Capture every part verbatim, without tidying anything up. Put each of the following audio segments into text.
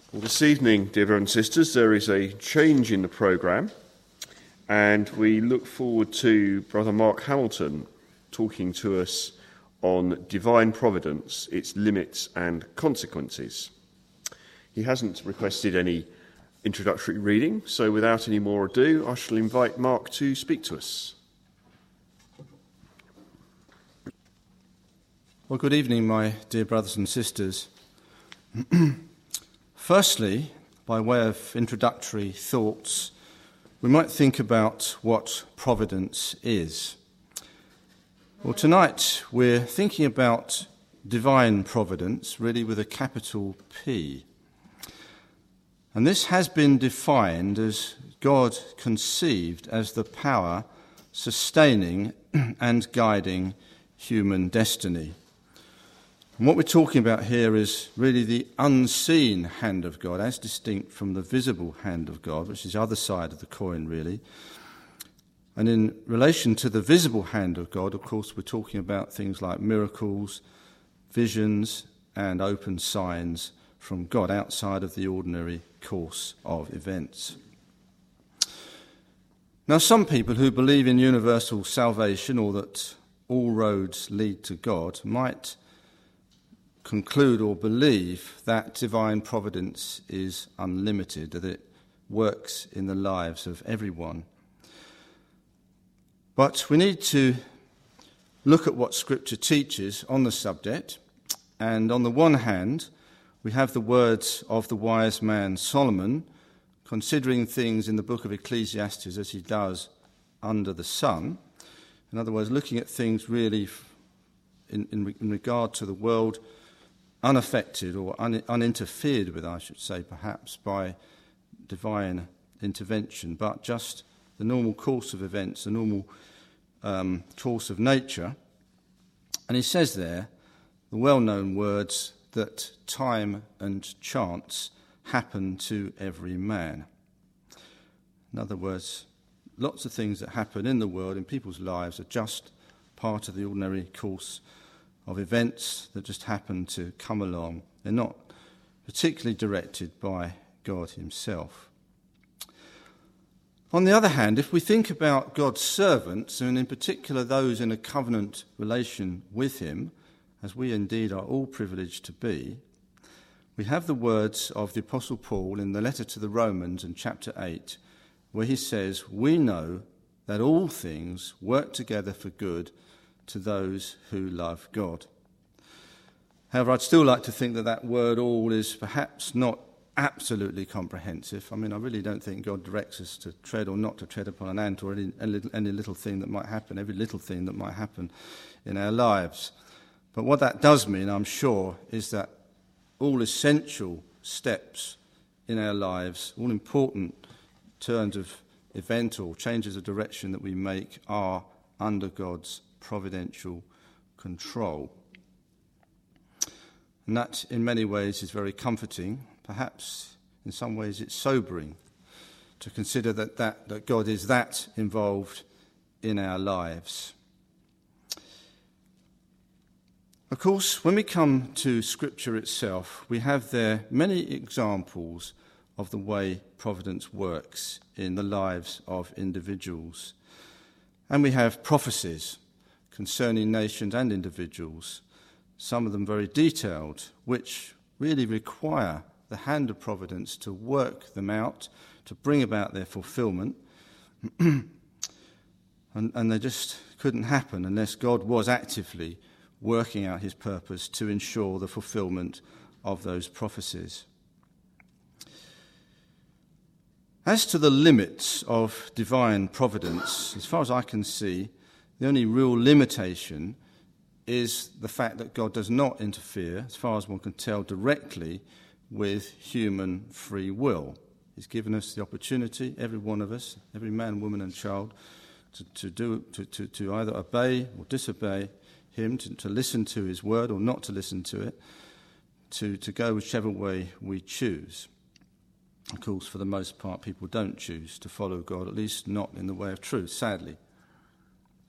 Well, this evening, dear brothers and sisters, there is a change in the programme, and we look forward to Brother Mark Hamilton talking to us on divine providence, its limits and consequences. He hasn't requested any introductory reading, so without any more ado, I shall invite Mark to speak to us. Well, good evening, my dear brothers and sisters. Firstly, by way of introductory thoughts, we might think about what providence is. Well, tonight we're thinking about divine providence, really with a capital P. And this has been defined as God conceived as the power sustaining and guiding human destiny. And what we're talking about here is really the unseen hand of God, as distinct from the visible hand of God, which is the other side of the coin, really. And in relation to the visible hand of God, of course, we're talking about things like miracles, visions, and open signs from God outside of the ordinary course of events. Now, some people who believe in universal salvation, or that all roads lead to God, might conclude or believe that divine providence is unlimited, that it works in the lives of everyone. But we need to look at what Scripture teaches on the subject, and on the one hand, we have the words of the wise man Solomon, considering things in the book of Ecclesiastes as he does under the sun. In other words, looking at things really in, in, in regard to the world unaffected or un, uninterfered with, I should say, perhaps, by divine intervention, but just the normal course of events, the normal um, course of nature. And he says there the well-known words that time and chance happen to every man. In other words, lots of things that happen in the world, in people's lives, are just part of the ordinary course of events that just happen to come along. They're not particularly directed by God himself. On the other hand, if we think about God's servants, and in particular those in a covenant relation with him, as we indeed are all privileged to be, we have the words of the Apostle Paul in the letter to the Romans in chapter eight, where he says, "We know that all things work together for good to those who love God." However, I'd still like to think that that word all is perhaps not absolutely comprehensive. I mean, I really don't think God directs us to tread or not to tread upon an ant or any, any, little, any little thing that might happen, every little thing that might happen in our lives. But what that does mean, I'm sure, is that all essential steps in our lives, all important turns of event or changes of direction that we make are under God's providential control. And that, in many ways, is very comforting. Perhaps, in some ways, it's sobering to consider that, that, that God is that involved in our lives. Of course, when we come to Scripture itself, we have there many examples of the way providence works in the lives of individuals. And we have prophecies concerning nations and individuals, some of them very detailed, which really require the hand of providence to work them out, to bring about their fulfillment. and, and they just couldn't happen unless God was actively working out his purpose to ensure the fulfillment of those prophecies. As to the limits of divine providence, as far as I can see, the only real limitation is the fact that God does not interfere, as far as one can tell, directly with human free will. He's given us the opportunity, every one of us, every man, woman and child, to, to, do, to, to, to either obey or disobey him, to, to listen to his word or not to listen to it, to, to go whichever way we choose. Of course, for the most part, people don't choose to follow God, at least not in the way of truth, sadly.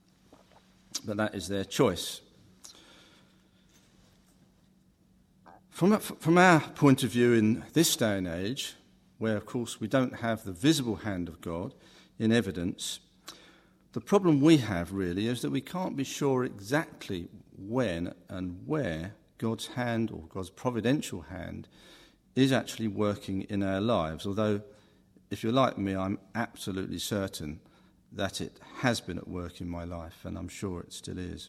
But that is their choice. From, from our point of view in this day and age, where of course we don't have the visible hand of God in evidence, the problem we have really is that we can't be sure exactly when and where God's hand or God's providential hand is actually working in our lives. Although, if you're like me, I'm absolutely certain that it has been at work in my life, and I'm sure it still is.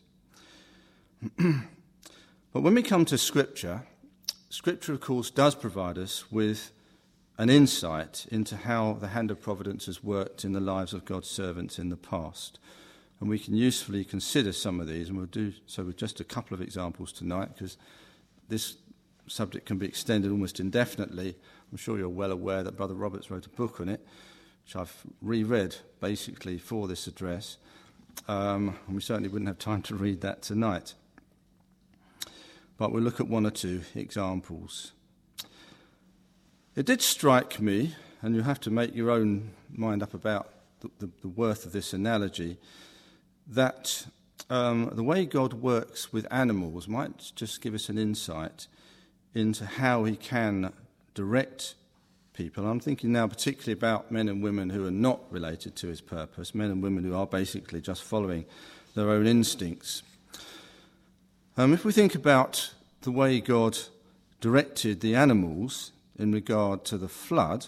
But when we come to Scripture, Scripture, of course, does provide us with an insight into how the hand of providence has worked in the lives of God's servants in the past. And we can usefully consider some of these, and we'll do so with just a couple of examples tonight, because this subject can be extended almost indefinitely. I'm sure you're well aware that Brother Roberts wrote a book on it, which I've reread basically for this address, um, and we certainly wouldn't have time to read that tonight. But we'll look at one or two examples. It did strike me, and you have to make your own mind up about the, the, the worth of this analogy, that um, the way God works with animals might just give us an insight into how he can direct people. I'm thinking now particularly about men and women who are not related to his purpose, men and women who are basically just following their own instincts. Um, if we think about the way God directed the animals in regard to the flood,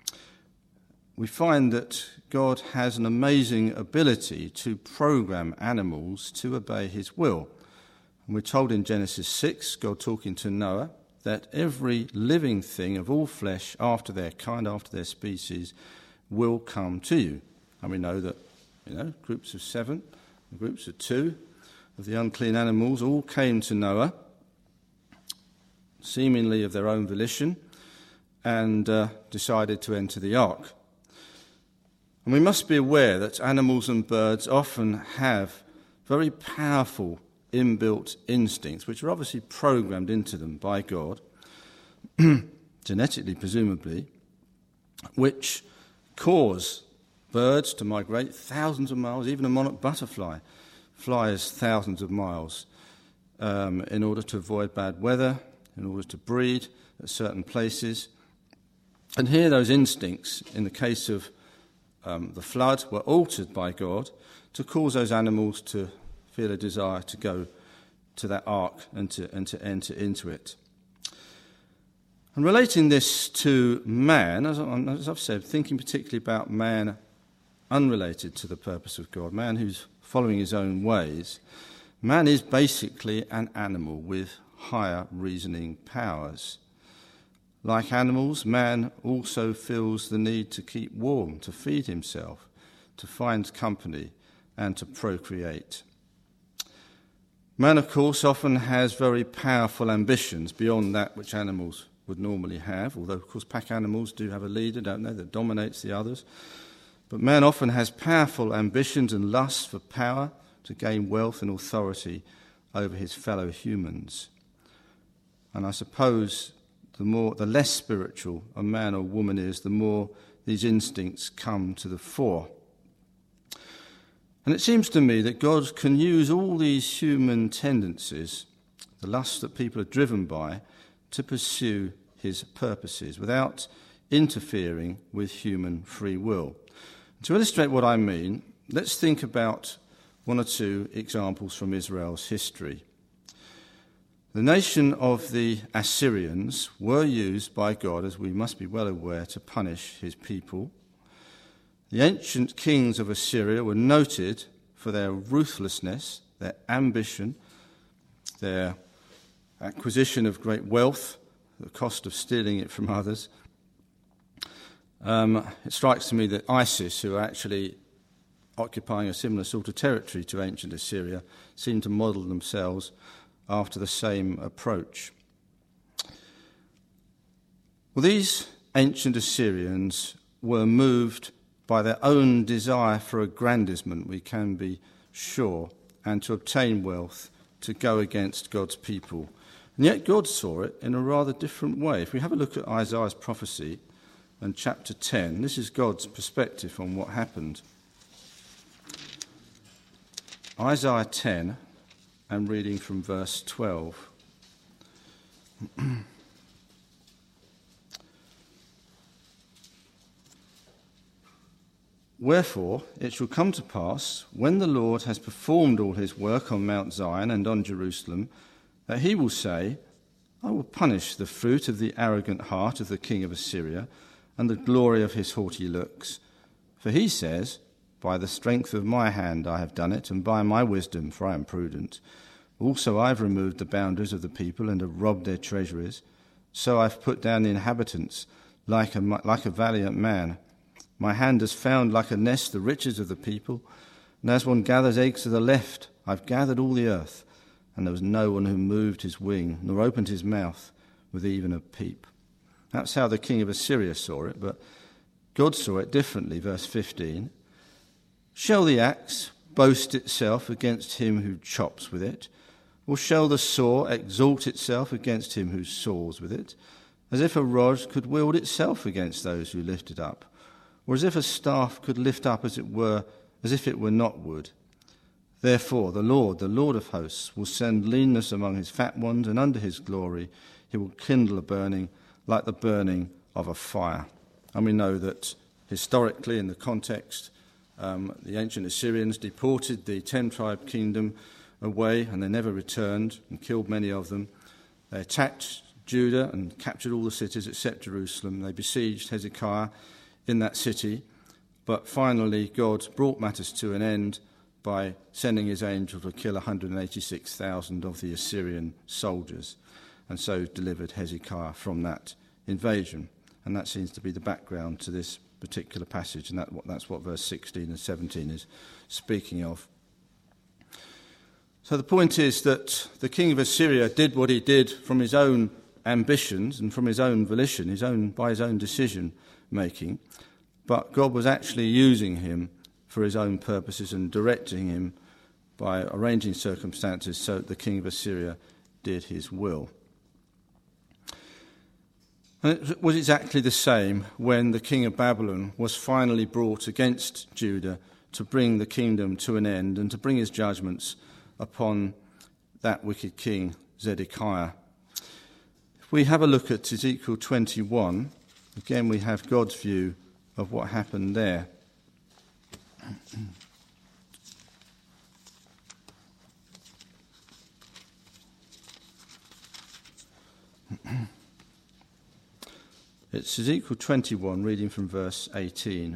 we find that God has an amazing ability to program animals to obey his will. And we're told in Genesis six, God talking to Noah, that every living thing of all flesh after their kind, after their species, will come to you. And we know that, you know, groups of seven, groups of two of the unclean animals all came to Noah, seemingly of their own volition, and uh, decided to enter the ark. And we must be aware that animals and birds often have very powerful inbuilt instincts, which are obviously programmed into them by God, genetically presumably, which cause birds to migrate thousands of miles. Even a monarch butterfly flies thousands of miles um, in order to avoid bad weather, in order to breed at certain places. And here those instincts, in the case of um, the flood, were altered by God to cause those animals to feel a desire to go to that ark and to, and to enter into it. And relating this to man, as, as I've said, thinking particularly about man unrelated to the purpose of God, man who's following his own ways, man is basically an animal with higher reasoning powers. Like animals, man also feels the need to keep warm, to feed himself, to find company, and to procreate. Man, of course, often has very powerful ambitions beyond that which animals would normally have, although, of course, pack animals do have a leader, don't they, that dominates the others. But man often has powerful ambitions and lusts for power to gain wealth and authority over his fellow humans. And I suppose the more, the less spiritual a man or woman is, the more these instincts come to the fore. And it seems to me that God can use all these human tendencies, the lusts that people are driven by, to pursue his purposes without interfering with human free will. To illustrate what I mean, let's think about one or two examples from Israel's history. The nation of the Assyrians were used by God, as we must be well aware, to punish his people. The ancient kings of Assyria were noted for their ruthlessness, their ambition, their acquisition of great wealth, the cost of stealing it from others. Um, it strikes me that ISIS, who are actually occupying a similar sort of territory to ancient Assyria, seem to model themselves after the same approach. Well, these ancient Assyrians were moved by their own desire for aggrandizement, we can be sure, and to obtain wealth, to go against God's people. And yet God saw it in a rather different way. If we have a look at Isaiah's prophecy and chapter ten, this is God's perspective on what happened. Isaiah ten, and reading from verse twelve. Wherefore it shall come to pass, when the Lord has performed all his work on Mount Zion and on Jerusalem, that he will say, I will punish the fruit of the arrogant heart of the king of Assyria and the glory of his haughty looks. For he says, by the strength of my hand I have done it, and by my wisdom, for I am prudent. Also I have removed the boundaries of the people and have robbed their treasuries. So I have put down the inhabitants like a, like a valiant man. My hand has found like a nest the riches of the people, and as one gathers eggs to the left, I have gathered all the earth, and there was no one who moved his wing, nor opened his mouth with even a peep. That's how the king of Assyria saw it, but God saw it differently. Verse fifteen. Shall the axe boast itself against him who chops with it? Or shall the saw exalt itself against him who saws with it? As if a rod could wield itself against those who lift it up, or as if a staff could lift up, as it were, as if it were not wood. Therefore the Lord, the Lord of hosts, will send leanness among his fat ones, and under his glory he will kindle a burning like the burning of a fire. And we know that historically, in the context, um, the ancient Assyrians deported the ten-tribe kingdom away, and they never returned, and killed many of them. They attacked Judah and captured all the cities except Jerusalem. They besieged Hezekiah in that city, but finally God brought matters to an end by sending his angel to kill one hundred eighty-six thousand of the Assyrian soldiers, and so delivered Hezekiah from that invasion. And that seems to be the background to this particular passage, and that, that's what verse sixteen and seventeen is speaking of. So the point is that the king of Assyria did what he did from his own ambitions and from his own volition, his own by his own decision making, but God was actually using him for his own purposes and directing him by arranging circumstances so that the king of Assyria did his will. And it was exactly the same when the king of Babylon was finally brought against Judah to bring the kingdom to an end and to bring his judgments upon that wicked king Zedekiah. If we have a look at Ezekiel twenty-one, again we have God's view of what happened there. It's Ezekiel twenty-one, reading from verse eighteen.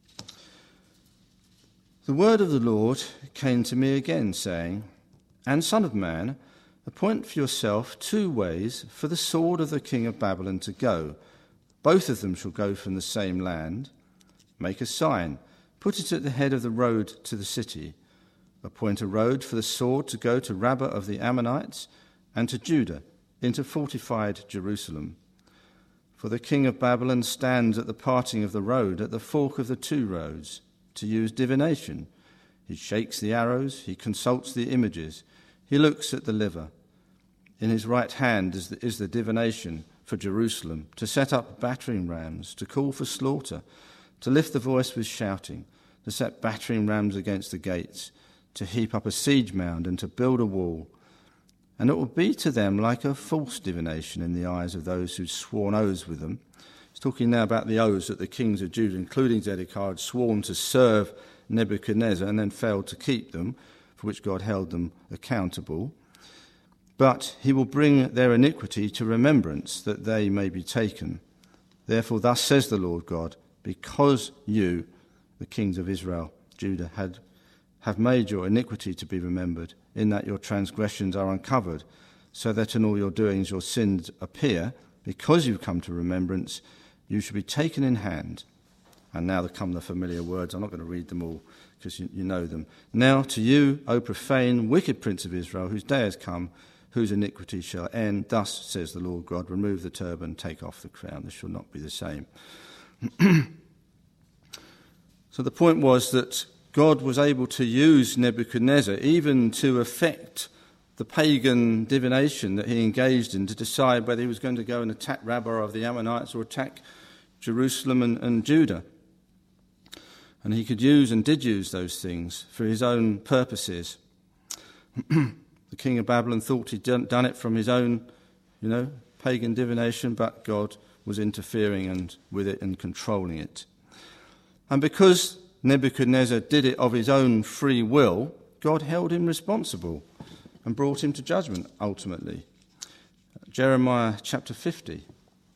The word of the Lord came to me again, saying, And son of man, appoint for yourself two ways for the sword of the king of Babylon to go. Both of them shall go from the same land. Make a sign, put it at the head of the road to the city. Appoint a road for the sword to go to Rabbah of the Ammonites and to Judah, into fortified Jerusalem. For the king of Babylon stands at the parting of the road, at the fork of the two roads, to use divination. He shakes the arrows, he consults the images, he looks at the liver. In his right hand is the, is the divination for Jerusalem, to set up battering rams, to call for slaughter, to lift the voice with shouting, to set battering rams against the gates, to heap up a siege mound and to build a wall. And it will be to them like a false divination in the eyes of those who sworn oaths with them. He's talking now about the oaths that the kings of Judah, including Zedekiah, had sworn to serve Nebuchadnezzar and then failed to keep them, for which God held them accountable. But he will bring their iniquity to remembrance, that they may be taken. Therefore, thus says the Lord God, because you, the kings of Israel, Judah, had, have made your iniquity to be remembered, in that your transgressions are uncovered, so that in all your doings your sins appear, because you come to remembrance, you shall be taken in hand. And now there come the familiar words. I'm not going to read them all, because you, you know them. Now to you, O profane, wicked prince of Israel, whose day has come, whose iniquity shall end. Thus says the Lord God, remove the turban, take off the crown. This shall not be the same. So the point was that God was able to use Nebuchadnezzar even to affect the pagan divination that he engaged in to decide whether he was going to go and attack Rabbah of the Ammonites or attack Jerusalem and, and Judah. And he could use and did use those things for his own purposes. The king of Babylon thought he'd done, done it from his own, you know, pagan divination, but God was interfering and with it and controlling it. And because Nebuchadnezzar did it of his own free will, God held him responsible and brought him to judgment ultimately. Jeremiah chapter fifty.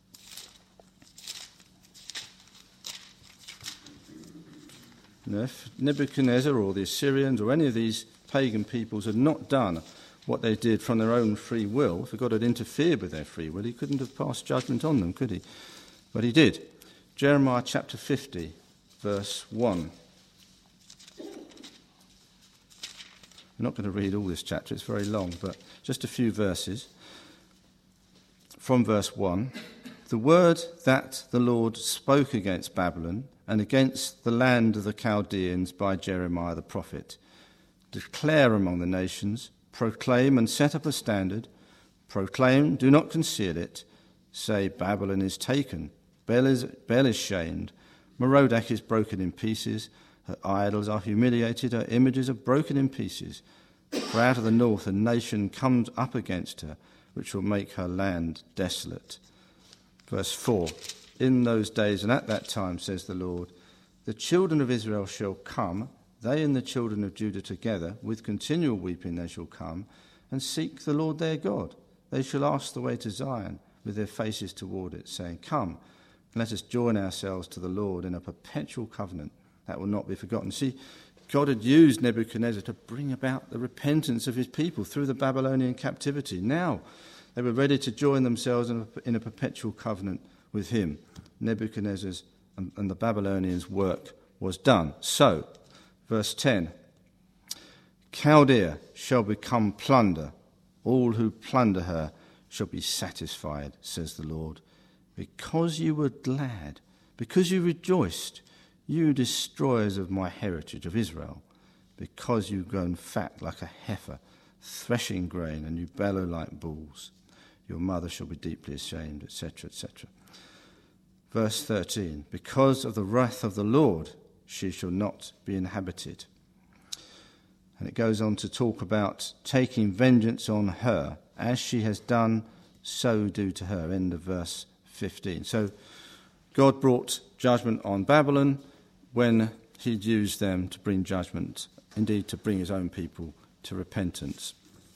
Now, if Nebuchadnezzar or the Assyrians or any of these pagan peoples had not done what they did from their own free will, if God had interfered with their free will, he couldn't have passed judgment on them, could he? But he did. Jeremiah chapter fifty, verse one. I'm not going to read all this chapter, it's very long, but just a few verses. From verse one, the word that the Lord spoke against Babylon and against the land of the Chaldeans by Jeremiah the prophet. Declare among the nations, proclaim and set up a standard. Proclaim, do not conceal it. Say, Babylon is taken, Bel is, Bel is shamed, Merodach is broken in pieces, her idols are humiliated, her images are broken in pieces. For out of the north a nation comes up against her, which will make her land desolate. Verse four, in those days and at that time, says the Lord, the children of Israel shall come, they and the children of Judah together, with continual weeping they shall come, and seek the Lord their God. They shall ask the way to Zion, with their faces toward it, saying, come, and let us join ourselves to the Lord in a perpetual covenant that will not be forgotten. See, God had used Nebuchadnezzar to bring about the repentance of his people through the Babylonian captivity. Now they were ready to join themselves in a, in a perpetual covenant with him. Nebuchadnezzar's and, and the Babylonians' work was done. So, verse ten, Chaldea shall become plunder. All who plunder her shall be satisfied, says the Lord. Because you were glad, because you rejoiced, you destroyers of my heritage of Israel, because you've grown fat like a heifer, threshing grain, and you bellow like bulls, your mother shall be deeply ashamed, et cetera, et cetera. Verse thirteen, because of the wrath of the Lord, she shall not be inhabited. And it goes on to talk about taking vengeance on her, as she has done, so do to her. End of verse fifteen. So God brought judgment on Babylon when he'd used them to bring judgment, indeed to bring his own people to repentance.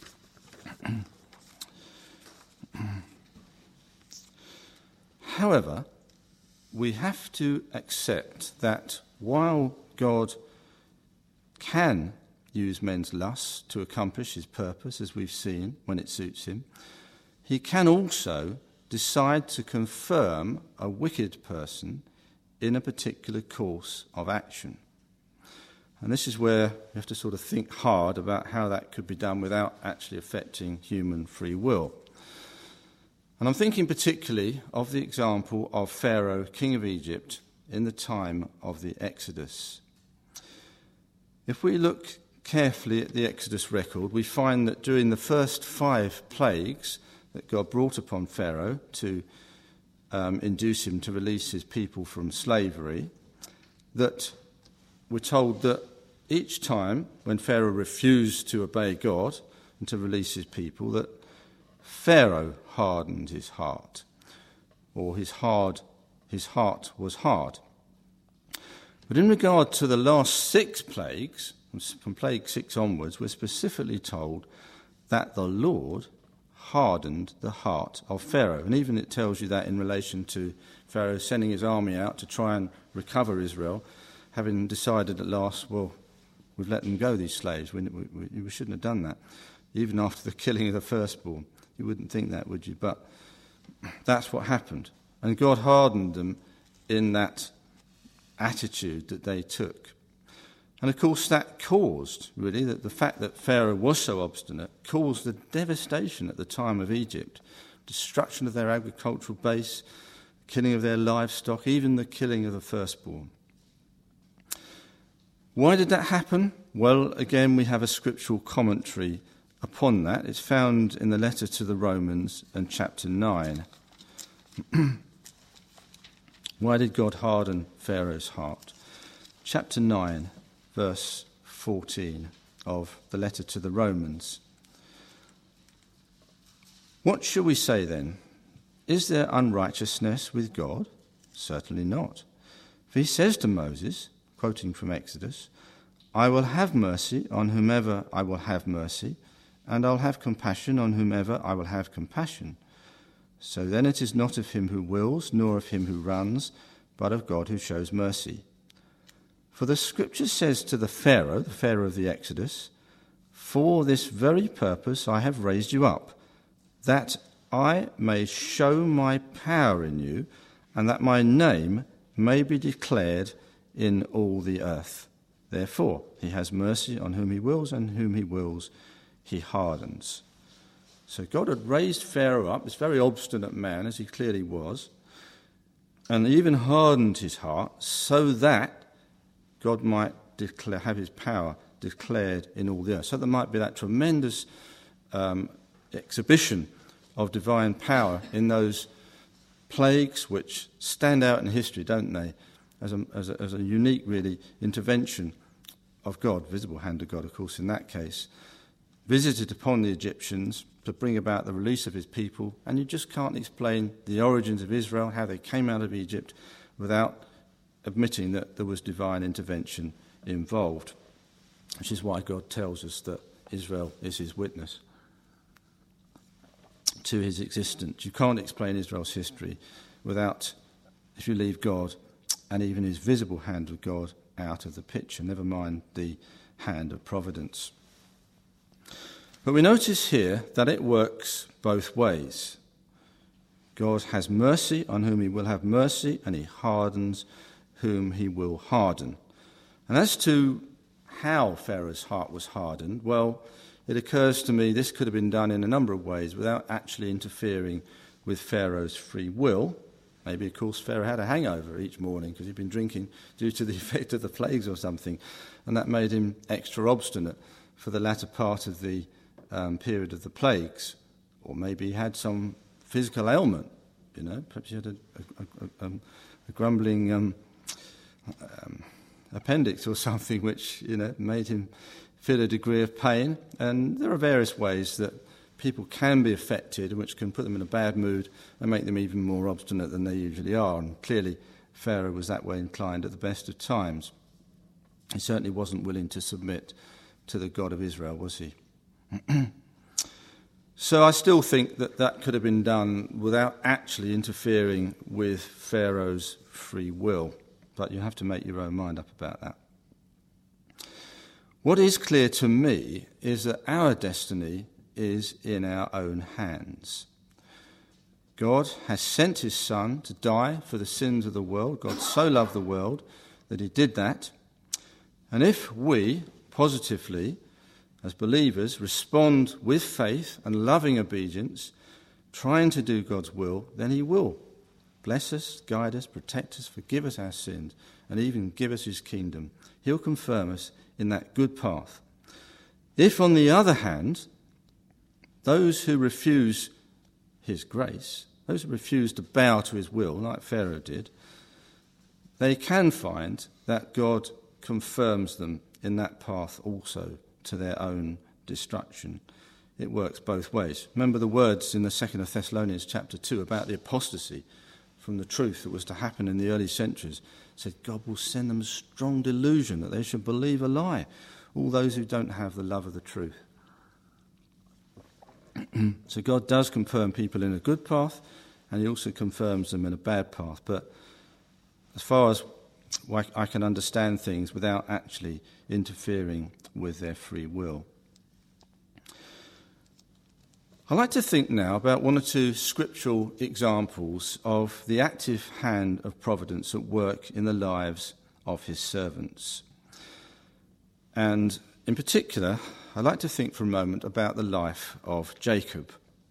However, we have to accept that while God can use men's lusts to accomplish his purpose, as we've seen, when it suits him, he can also decide to confirm a wicked person in a particular course of action. And this is where we have to sort of think hard about how that could be done without actually affecting human free will. And I'm thinking particularly of the example of Pharaoh, king of Egypt, in the time of the Exodus. If we look carefully at the Exodus record, we find that during the first five plagues that God brought upon Pharaoh to um, induce him to release his people from slavery, that we're told that each time when Pharaoh refused to obey God and to release his people, that Pharaoh hardened his heart, or his hard, his heart was hard. But in regard to the last six plagues, from plague six onwards, we're specifically told that the Lord hardened the heart of Pharaoh. And even it tells you that in relation to Pharaoh sending his army out to try and recover Israel, having decided at last, well, we've let them go, these slaves. We, we, we shouldn't have done that. Even after the killing of the firstborn. You wouldn't think that, would you? But that's what happened. And God hardened them in that attitude that they took. And of course that caused, really, that the fact that Pharaoh was so obstinate caused the devastation at the time of Egypt, destruction of their agricultural base, killing of their livestock, even the killing of the firstborn. Why did that happen? Well, again, we have a scriptural commentary upon that. It's found in the letter to the Romans and chapter nine. Why did God harden Pharaoh's heart? Chapter nine, verse fourteen of the letter to the Romans. What shall we say then? Is there unrighteousness with God? Certainly not. For he says to Moses, quoting from Exodus, I will have mercy on whomever I will have mercy, and I'll have compassion on whomever I will have compassion. So then it is not of him who wills, nor of him who runs, but of God who shows mercy. For the scripture says to the Pharaoh, the Pharaoh of the Exodus, for this very purpose I have raised you up, that I may show my power in you, and that my name may be declared in all the earth. Therefore, he has mercy on whom he wills, and whom he wills, he hardens. So God had raised Pharaoh up, this very obstinate man, as he clearly was, and even hardened his heart so that God might declare, have his power declared in all the earth. So there might be that tremendous um, exhibition of divine power in those plagues which stand out in history, don't they, as a, as a, as a unique, really, intervention of God, visible hand of God, of course, in that case, visited upon the Egyptians to bring about the release of his people. And you just can't explain the origins of Israel, how they came out of Egypt, without admitting that there was divine intervention involved, which is why God tells us that Israel is his witness to his existence. You can't explain Israel's history without, if you leave God and even his visible hand of God out of the picture, never mind the hand of providence. But we notice here that it works both ways. God has mercy on whom he will have mercy, and he hardens whom he will harden. And as to how Pharaoh's heart was hardened, well, it occurs to me this could have been done in a number of ways without actually interfering with Pharaoh's free will. Maybe, of course, Pharaoh had a hangover each morning because he'd been drinking due to the effect of the plagues or something, and that made him extra obstinate for the latter part of the um, period of the plagues. Or maybe he had some physical ailment, you know, perhaps he had a, a, a, a grumbling um, um, appendix or something which, you know, made him feel a degree of pain. And there are various ways that people can be affected, which can put them in a bad mood and make them even more obstinate than they usually are. And clearly, Pharaoh was that way inclined at the best of times. He certainly wasn't willing to submit to the God of Israel, was he? So I still think that that could have been done without actually interfering with Pharaoh's free will. But you have to make your own mind up about that. What is clear to me is that our destiny is in our own hands. God has sent his Son to die for the sins of the world. God so loved the world that he did that. And if we, positively, as believers, respond with faith and loving obedience, trying to do God's will, then he will bless us, guide us, protect us, forgive us our sins, and even give us his kingdom. He'll confirm us in that good path. If, on the other hand, those who refuse his grace, those who refuse to bow to his will, like Pharaoh did, they can find that God confirms them in that path also to their own destruction. It works both ways. Remember the words in the second of Thessalonians chapter two about the apostasy from the truth that was to happen in the early centuries. It said God will send them a strong delusion that they should believe a lie, all those who don't have the love of the truth. So God does confirm people in a good path, and he also confirms them in a bad path. But as far as I can understand things without actually interfering with their free will. I'd like to think now about one or two scriptural examples of the active hand of providence at work in the lives of his servants. And in particular, I'd like to think for a moment about the life of Jacob.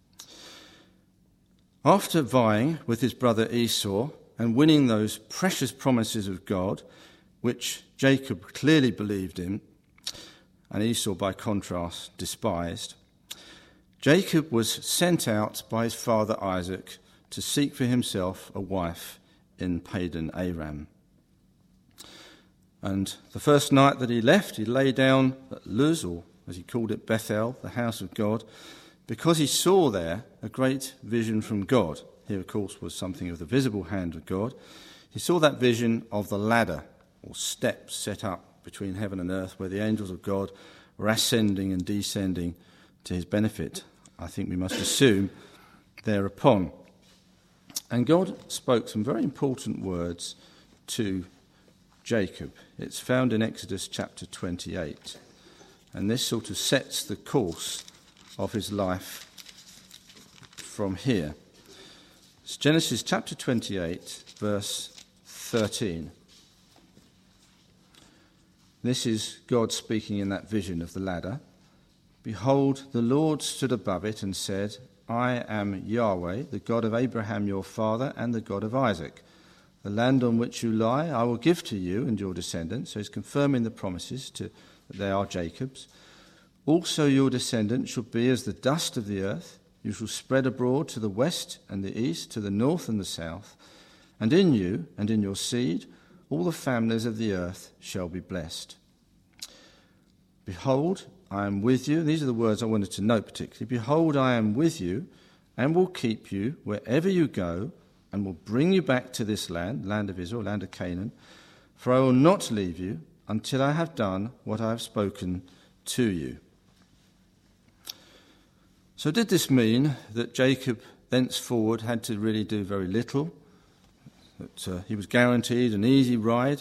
After vying with his brother Esau and winning those precious promises of God, which Jacob clearly believed in, and Esau, by contrast, despised, Jacob was sent out by his father Isaac to seek for himself a wife in Padan Aram. And the first night that he left, he lay down at Luz, or as he called it, Bethel, the house of God, because he saw there a great vision from God. here of course was something of the visible hand of God. He saw that vision of the ladder or steps set up between heaven and earth where the angels of God were ascending and descending to his benefit, I think we must assume, thereupon. And God spoke some very important words to Jacob. It's found in Exodus chapter twenty-eight. And this sort of sets the course of his life from here. It's Genesis chapter twenty-eight, verse thirteen. This is God speaking in that vision of the ladder. Behold, the Lord stood above it and said, I am Yahweh, the God of Abraham your father and the God of Isaac. The land on which you lie I will give to you and your descendants. So he's confirming the promises to, that they are Jacob's. Also your descendants shall be as the dust of the earth. You shall spread abroad to the west and the east, to the north and the south. And in you and in your seed all the families of the earth shall be blessed. Behold, I am with you. These are the words I wanted to note particularly. Behold, I am with you and will keep you wherever you go and will bring you back to this land, land of Israel, land of Canaan. For I will not leave you until I have done what I have spoken to you. So did this mean that Jacob thenceforward had to really do very little? That uh, he was guaranteed an easy ride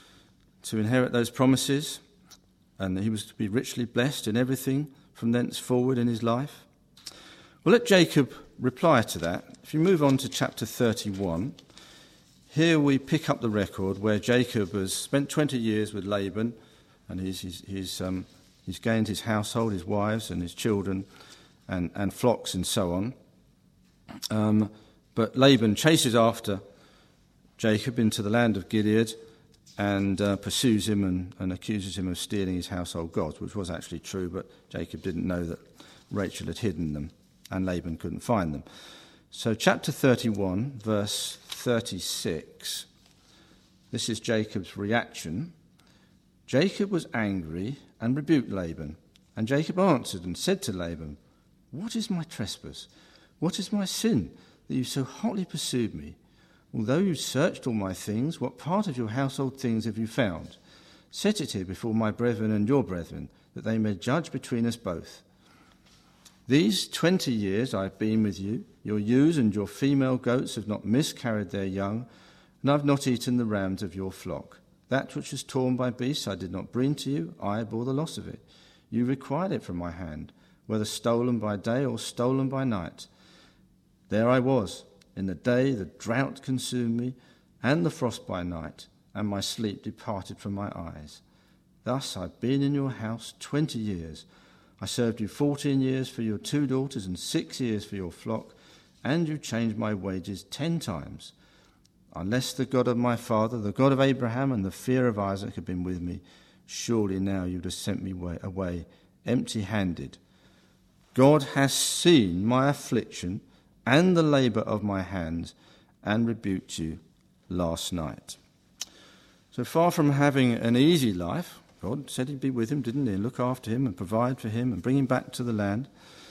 to inherit those promises? And that he was to be richly blessed in everything from thenceforward in his life? Well, let Jacob reply to that. If you move on to chapter thirty-one, here we pick up the record where Jacob has spent twenty years with Laban, and he's, he's, he's, um, he's gained his household, his wives and his children, and, and flocks and so on. Um, but Laban chases after Jacob into the land of Gilead, and uh, pursues him and, and accuses him of stealing his household gods, which was actually true, but Jacob didn't know that Rachel had hidden them, and Laban couldn't find them. So chapter thirty-one, verse thirty-six, this is Jacob's reaction. Jacob was angry and rebuked Laban, and Jacob answered and said to Laban, What is my trespass? What is my sin, that you so hotly pursued me? Although you searched all my things, what part of your household things have you found? Set it here before my brethren and your brethren, that they may judge between us both. These twenty years I have been with you. Your ewes and your female goats have not miscarried their young, and I have not eaten the rams of your flock. That which was torn by beasts I did not bring to you, I bore the loss of it. You required it from my hand, whether stolen by day or stolen by night. There I was. In the day the drought consumed me, and the frost by night, and my sleep departed from my eyes. Thus I've been in your house twenty years. I served you fourteen years for your two daughters, and six years for your flock, and you changed my wages ten times. Unless the God of my father, the God of Abraham, and the fear of Isaac had been with me, surely now you'd have sent me away empty-handed. God has seen my affliction and the labour of my hands, and rebuked you last night. So far from having an easy life, God said he'd be with him, didn't he, and look after him and provide for him and bring him back to the land.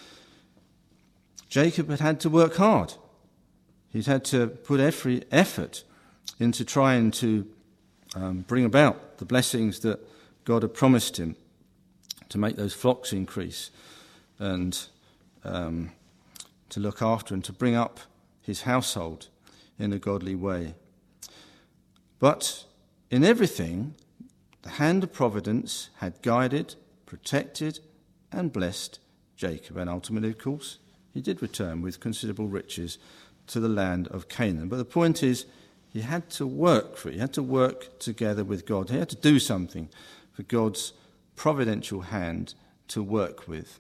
Jacob had had to work hard. He'd had to put every effort into trying to um, bring about the blessings that God had promised him, to make those flocks increase and um, to look after and to bring up his household in a godly way. But in everything, the hand of providence had guided, protected, and blessed Jacob. And ultimately, of course, he did return with considerable riches to the land of Canaan. But the point is, he had to work for it. He had to work together with God. He had to do something for God's providential hand to work with.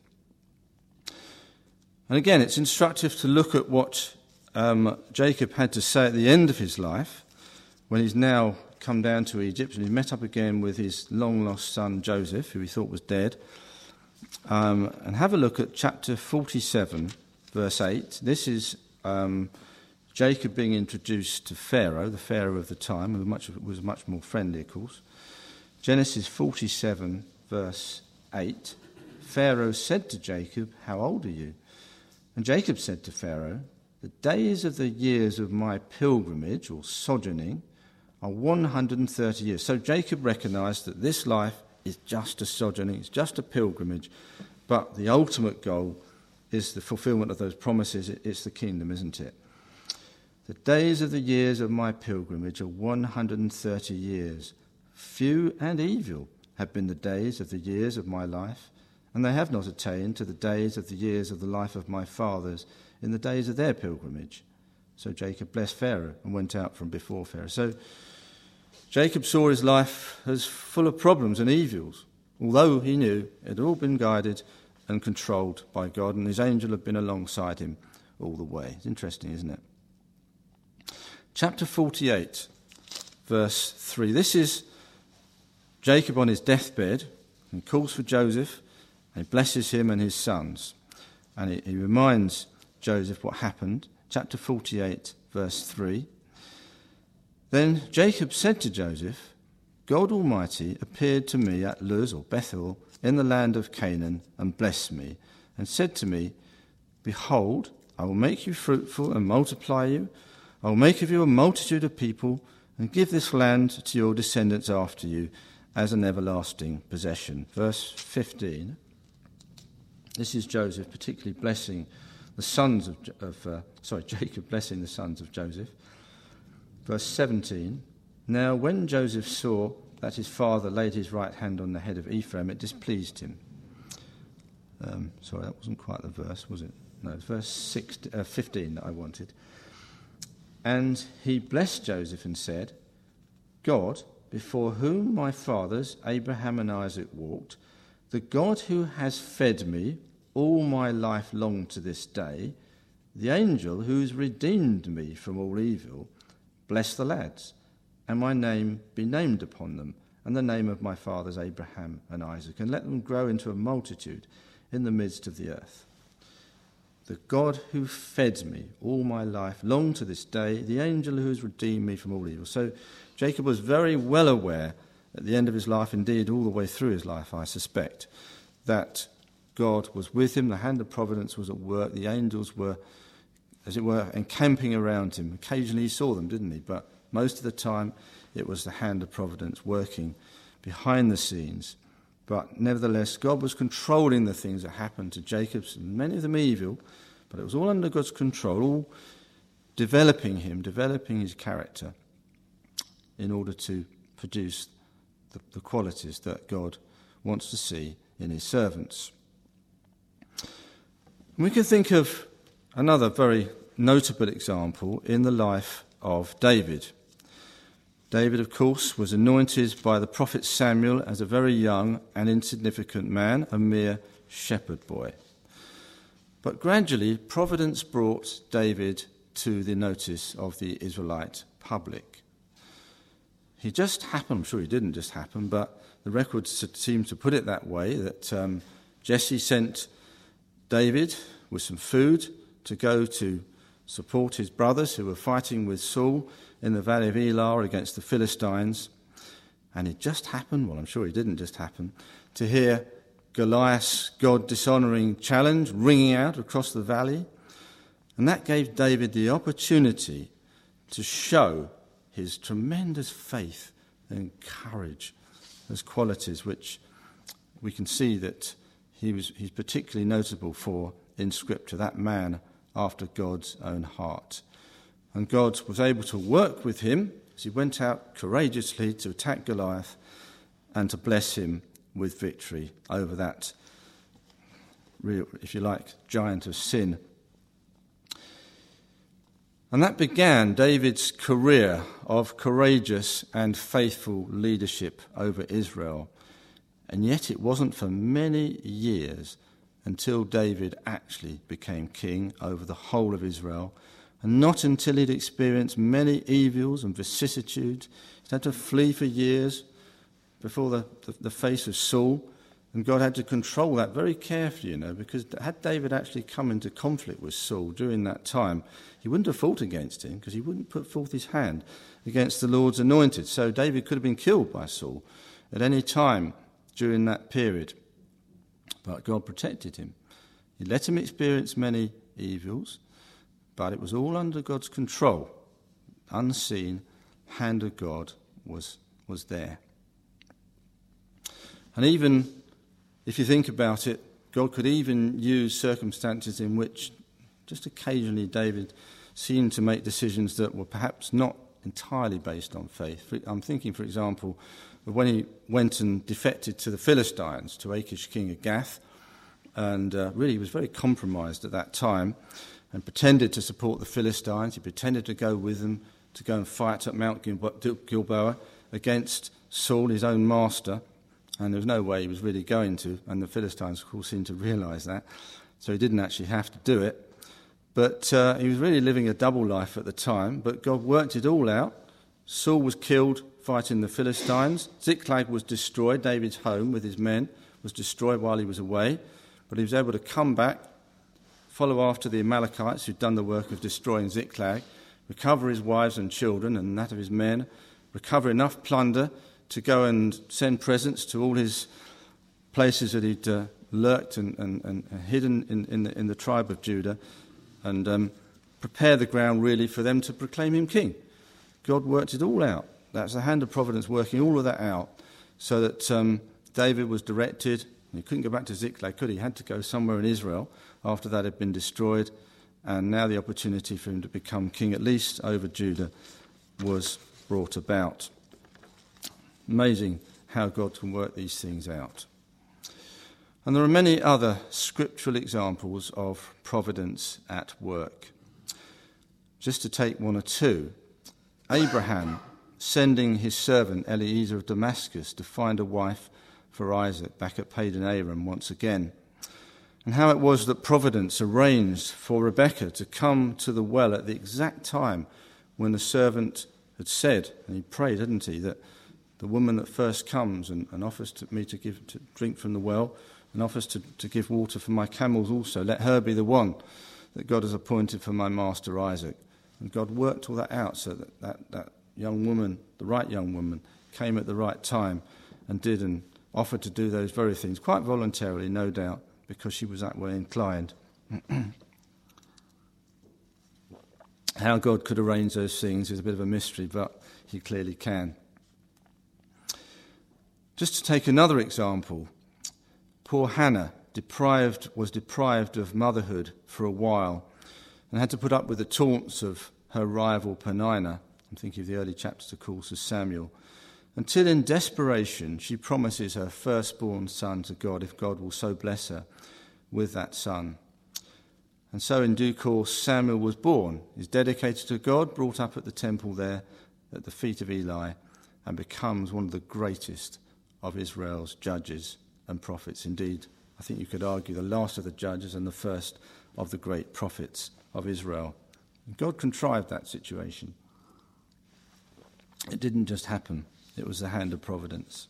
And again, it's instructive to look at what um, Jacob had to say at the end of his life, when he's now come down to Egypt and he's met up again with his long-lost son Joseph, who he thought was dead. Um, and have a look at chapter forty-seven, verse eight. This is um, Jacob being introduced to Pharaoh, the Pharaoh of the time, who much, was much more friendly, of course. Genesis forty-seven, verse eight. Pharaoh said to Jacob, How old are you? And Jacob said to Pharaoh, The days of the years of my pilgrimage, or sojourning, are one hundred thirty years. So Jacob recognized that this life is just a sojourning, it's just a pilgrimage, but the ultimate goal is the fulfillment of those promises. It's the kingdom, isn't it? The days of the years of my pilgrimage are one hundred thirty years. Few and evil have been the days of the years of my life, and they have not attained to the days of the years of the life of my fathers in the days of their pilgrimage. So Jacob blessed Pharaoh and went out from before Pharaoh. So Jacob saw his life as full of problems and evils, although he knew it had all been guided and controlled by God, and his angel had been alongside him all the way. It's interesting, isn't it? Chapter forty-eight, verse three. This is Jacob on his deathbed. He calls for Joseph, and he blesses him and his sons. And he, he reminds Joseph what happened. Chapter forty-eight, verse three. Then Jacob said to Joseph, God Almighty appeared to me at Luz, or Bethel, in the land of Canaan, and blessed me, and said to me, Behold, I will make you fruitful and multiply you. I will make of you a multitude of people, and give this land to your descendants after you as an everlasting possession. Verse fifteen. This is Joseph particularly blessing the sons of, of uh, sorry, Jacob blessing the sons of Joseph. Verse seventeen. Now when Joseph saw that his father laid his right hand on the head of Ephraim, it displeased him. Um, sorry, that wasn't quite the verse, was it? No, it's verse sixteen, uh, fifteen that I wanted. And he blessed Joseph and said, God, before whom my fathers Abraham and Isaac walked, the God who has fed me all my life long to this day, the angel who has redeemed me from all evil, bless the lads, and my name be named upon them, and the name of my fathers Abraham and Isaac, and let them grow into a multitude in the midst of the earth. The God who fed me all my life long to this day, the angel who has redeemed me from all evil. So Jacob was very well aware at the end of his life, indeed all the way through his life, I suspect, that God was with him, the hand of providence was at work, the angels were, as it were, encamping around him. Occasionally he saw them, didn't he? But most of the time it was the hand of providence working behind the scenes. But nevertheless, God was controlling the things that happened to Jacob, many of them evil, but it was all under God's control, all developing him, developing his character in order to produce the, the qualities that God wants to see in his servants. We can think of another very notable example in the life of David. David, of course, was anointed by the prophet Samuel as a very young and insignificant man, a mere shepherd boy. But gradually, providence brought David to the notice of the Israelite public. He just happened, I'm sure he didn't just happen, but the records seem to put it that way, that um, Jesse sent David with some food to go to support his brothers who were fighting with Saul in the valley of Elah against the Philistines. And it just happened, well, I'm sure it didn't just happen, to hear Goliath's God-dishonouring challenge ringing out across the valley. And that gave David the opportunity to show his tremendous faith and courage, those qualities which we can see that he was he's particularly notable for in Scripture, that man after God's own heart. And God was able to work with him as he went out courageously to attack Goliath and to bless him with victory over that real, if you like, giant of sin. And that began David's career of courageous and faithful leadership over Israel. And yet it wasn't for many years until David actually became king over the whole of Israel, and not until he'd experienced many evils and vicissitudes. He'd had to flee for years before the, the, the face of Saul, and God had to control that very carefully, you know, because had David actually come into conflict with Saul during that time, he wouldn't have fought against him, because he wouldn't put forth his hand against the Lord's anointed. So David could have been killed by Saul at any time during that period. But God protected him. He let him experience many evils, but it was all under God's control. Unseen hand of God was, was there. And even if you think about it, God could even use circumstances in which just occasionally David seemed to make decisions that were perhaps not entirely based on faith. I'm thinking, for example, of when he went and defected to the Philistines, to Achish, king of Gath, and uh, really was very compromised at that time, and pretended to support the Philistines. He pretended to go with them to go and fight at Mount Gilboa against Saul, his own master, and there was no way he was really going to, and the Philistines, of course, seemed to realise that, so he didn't actually have to do it. But uh, he was really living a double life at the time, but God worked it all out. Saul was killed fighting the Philistines. Ziklag was destroyed. David's home with his men was destroyed while he was away, but he was able to come back, follow after the Amalekites who'd done the work of destroying Ziklag, recover his wives and children and that of his men, recover enough plunder to go and send presents to all his places that he'd uh, lurked and, and, and hidden in, in, the, in the tribe of Judah, and um, prepare the ground really for them to proclaim him king. God worked it all out. That's the hand of providence working all of that out, so that um, David was directed. He couldn't go back to Ziklag, could he? He had to go somewhere in Israel after that had been destroyed, and now the opportunity for him to become king, at least over Judah, was brought about. Amazing how God can work these things out. And there are many other scriptural examples of providence at work. Just to take one or two, Abraham sending his servant Eliezer of Damascus to find a wife for Isaac back at Padan Aram once again, and how it was that providence arranged for Rebekah to come to the well at the exact time when the servant had said, and he prayed, hadn't he, that the woman that first comes and, and offers to me to give to drink from the well and offers to, to give water for my camels also, let her be the one that God has appointed for my master Isaac. And God worked all that out so that that, that young woman, the right young woman, came at the right time and did and offered to do those very things, quite voluntarily, no doubt, because she was that way inclined. How God could arrange those things is a bit of a mystery, but he clearly can. Just to take another example, poor Hannah deprived, was deprived of motherhood for a while and had to put up with the taunts of her rival Peninnah. I'm thinking of the early chapters, of course, of Samuel. Until in desperation she promises her firstborn son to God, if God will so bless her with that son. And so in due course Samuel was born, is dedicated to God, brought up at the temple there at the feet of Eli, and becomes one of the greatest of Israel's judges and prophets. Indeed, I think you could argue the last of the judges and the first of the great prophets of Israel. And God contrived that situation. It didn't just happen. It was the hand of providence.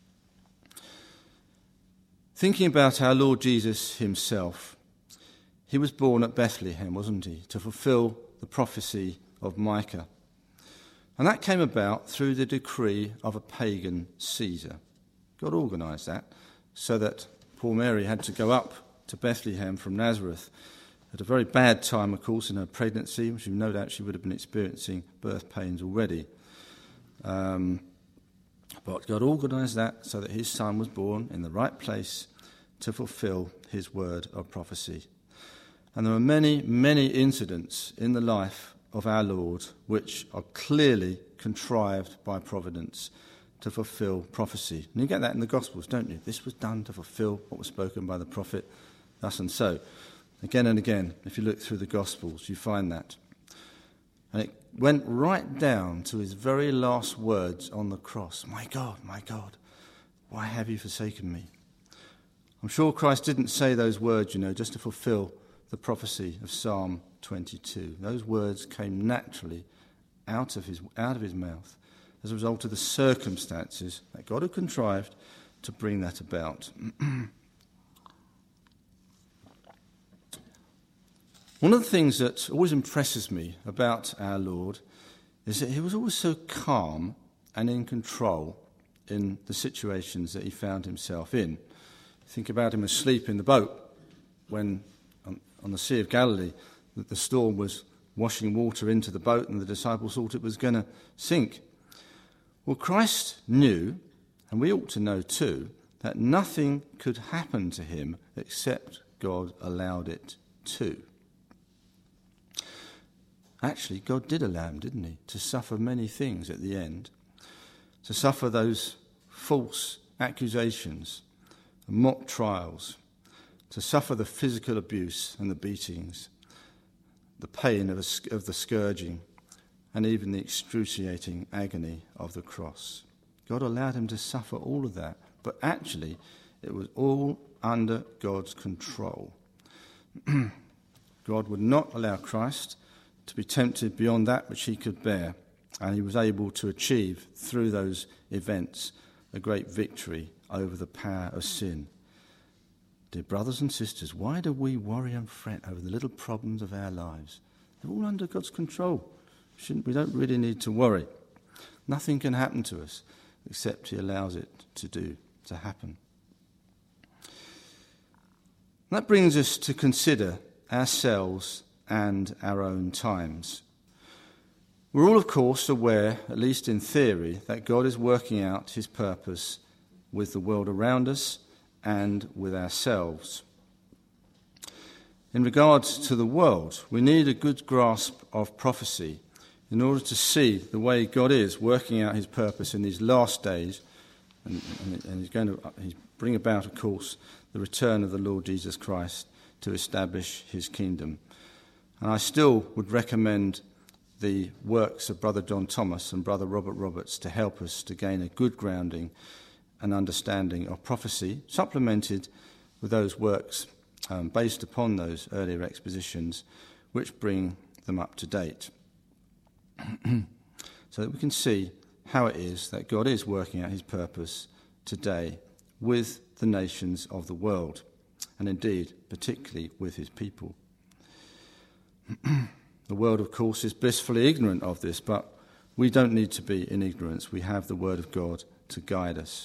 Thinking about our Lord Jesus himself, he was born at Bethlehem, wasn't he, to fulfill the prophecy of Micah. And that came about through the decree of a pagan Caesar. God organised that so that poor Mary had to go up to Bethlehem from Nazareth at a very bad time, of course, in her pregnancy, which no doubt she would have been experiencing birth pains already. Um, but God organised that so that his son was born in the right place to fulfil his word of prophecy. And there are many, many incidents in the life of our Lord which are clearly contrived by providence to fulfill prophecy. And you get that in the Gospels, don't you? This was done to fulfill what was spoken by the prophet, thus and so. Again and again, if you look through the Gospels, you find that. And it went right down to his very last words on the cross. My God, my God, why have you forsaken me? I'm sure Christ didn't say those words, you know, just to fulfill the prophecy of Psalm twenty-two. Those words came naturally out of his, out of his mouth as a result of the circumstances that God had contrived to bring that about. One of the things that always impresses me about our Lord is that he was always so calm and in control in the situations that he found himself in. Think about him asleep in the boat when, on, on the Sea of Galilee, that the storm was washing water into the boat and the disciples thought it was going to sink. Well, Christ knew, and we ought to know too, that nothing could happen to him except God allowed it to. Actually, God did allow him, didn't he, to suffer many things at the end, to suffer those false accusations, mock trials, to suffer the physical abuse and the beatings, the pain of, a, of the scourging, and even the excruciating agony of the cross. God allowed him to suffer all of that, but actually it was all under God's control. God would not allow Christ to be tempted beyond that which he could bear, and he was able to achieve through those events a great victory over the power of sin. Dear brothers and sisters, why do we worry and fret over the little problems of our lives? They're all under God's control. Shouldn't, we don't really need to worry. Nothing can happen to us except he allows it to do, to happen. That brings us to consider ourselves and our own times. We're all, of course, aware, at least in theory, that God is working out his purpose with the world around us and with ourselves. In regards to the world, we need a good grasp of prophecy in order to see the way God is working out his purpose in these last days, and, and, and he's going to he's bring about, of course, the return of the Lord Jesus Christ to establish his kingdom. And I still would recommend the works of Brother John Thomas and Brother Robert Roberts to help us to gain a good grounding and understanding of prophecy, supplemented with those works um, based upon those earlier expositions, which bring them up to date. So that we can see how it is that God is working out his purpose today with the nations of the world, and indeed particularly with his people. The world, of course, is blissfully ignorant of this, but we don't need to be in ignorance. We have the word of God to guide us.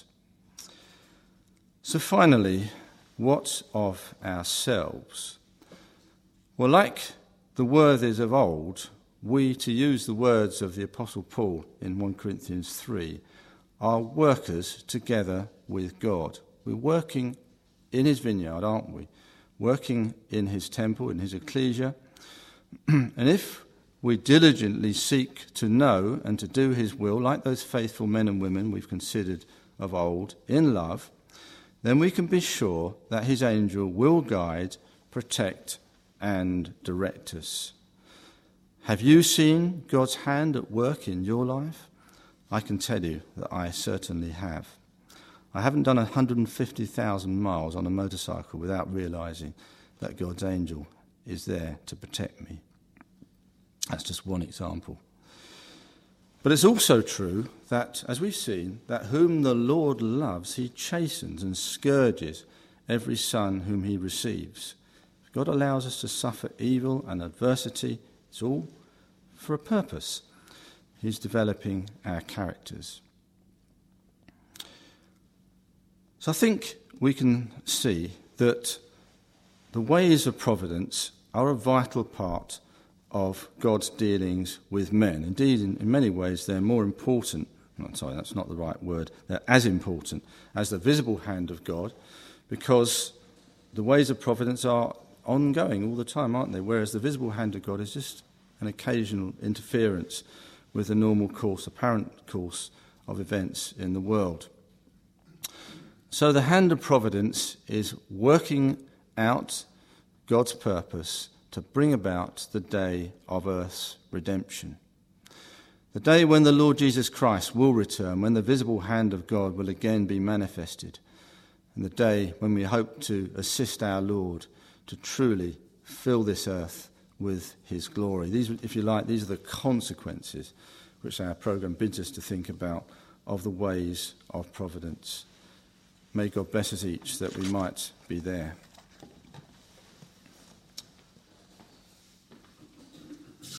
So finally, what of ourselves? Well, like the worthies of old, we, to use the words of the Apostle Paul in First Corinthians three, are workers together with God. We're working in his vineyard, aren't we? Working in his temple, in his ecclesia. And if we diligently seek to know and to do his will, like those faithful men and women we've considered of old, in love, then we can be sure that his angel will guide, protect, and direct us. Have you seen God's hand at work in your life? I can tell you that I certainly have. I haven't done one hundred fifty thousand miles on a motorcycle without realising that God's angel is there to protect me. That's just one example. But it's also true that, as we've seen, that whom the Lord loves, he chastens and scourges every son whom he receives. If God allows us to suffer evil and adversity, it's all for a purpose. He's developing our characters. So I think we can see that the ways of providence are a vital part of God's dealings with men. Indeed, in, in many ways, they're more important, not sorry, that's not the right word, they're as important as the visible hand of God, because the ways of providence are ongoing all the time, aren't they? Whereas the visible hand of God is just an occasional interference with the normal course, apparent course of events in the world. So the hand of providence is working out God's purpose to bring about the day of earth's redemption. The day when the Lord Jesus Christ will return, when the visible hand of God will again be manifested, and the day when we hope to assist our Lord to truly fill this earth with his glory. These, if you like, these are the consequences which our programme bids us to think about of the ways of providence. May God bless us each that we might be there.